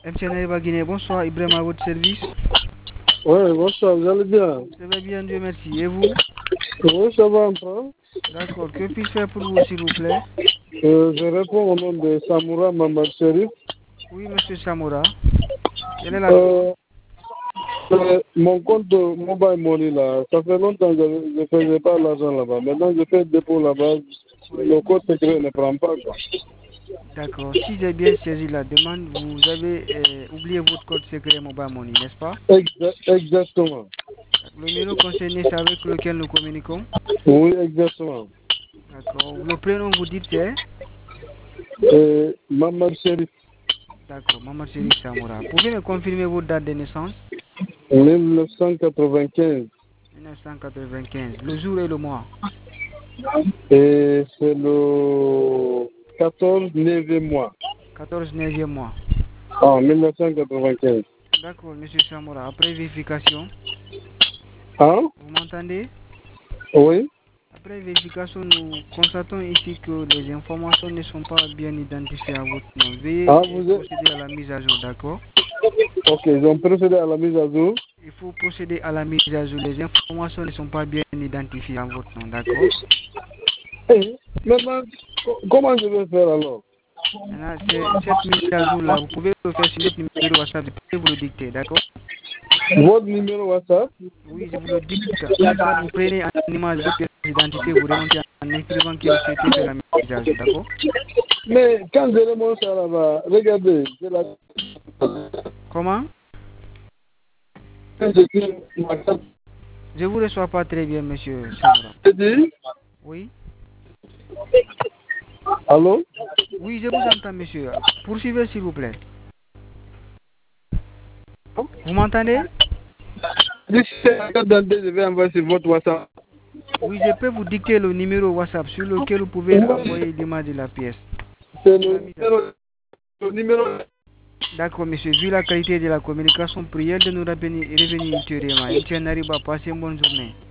MTN Arriva Guinée, bonsoir, Ibrahim à votre service. Oui, bonsoir, vous allez bien? Ça va bien, Dieu merci. Et vous? Oui, ça va un peu. D'accord, que puis-je faire pour vous, s'il vous plaît? Je réponds au nom de Samoura Mamad Sherif. Oui, monsieur Samoura. Quelle est la... Mon compte Mobile Money, là, ça fait longtemps que je ne faisais pas l'argent là-bas. Maintenant, je fais le dépôt là-bas. Oui. Le code secret ne prend pas, quoi. D'accord, si j'ai bien saisi la demande, vous avez oublié votre code secret Mobile Money, n'est-ce pas? Exactement. Le numéro concerné, c'est avec lequel nous communiquons? Oui, exactement. D'accord, le prénom vous dites c'est? Mamad Sherif, D'accord, Maman Seri Samoura. Pouvez me confirmer votre date de naissance? 1995. 1995, le jour et le mois. Et c'est le 14 9e mois. 14 9e mois. En 1995. D'accord, monsieur Samoura. Après vérification, Hein? vous m'entendez? Oui. Après vérification, nous constatons ici que les informations ne sont pas bien identifiées à votre nom. Veuillez Ah, vous êtes... procéder à la mise à jour, d'accord? Ok, ils ont procédé à la mise à jour. Il faut procéder à la mise à jour. Les informations ne sont pas bien identifiées à votre nom, d'accord? Maintenant, comment je vais faire alors? Maintenant, cette mise à jour-là, vous pouvez le faire sur notre numéro WhatsApp. Je peux vous le dicter, d'accord? Votre numéro WhatsApp? Oui, je vous le dicte. Soit vous prenez en image votre pièce d'identité, vous remontez en écrivant que vous souhaitez faire la mise à jour, d'accord? Mais quand je remonte ça là-bas, regardez, Comment? Je vous reçois pas très bien, monsieur Samoura. Oui? Allô? Oui, je vous entends, monsieur. Poursuivez, s'il vous plaît. Vous m'entendez? Je vais envoyer sur votre WhatsApp. Oui, je peux vous dicter le numéro WhatsApp sur lequel vous pouvez envoyer l'image de la pièce. C'est le numéro. D'accord, monsieur. Vu la qualité de la communication, prière de nous revenir ultérieurement. MTN arrive à passer une bonne journée.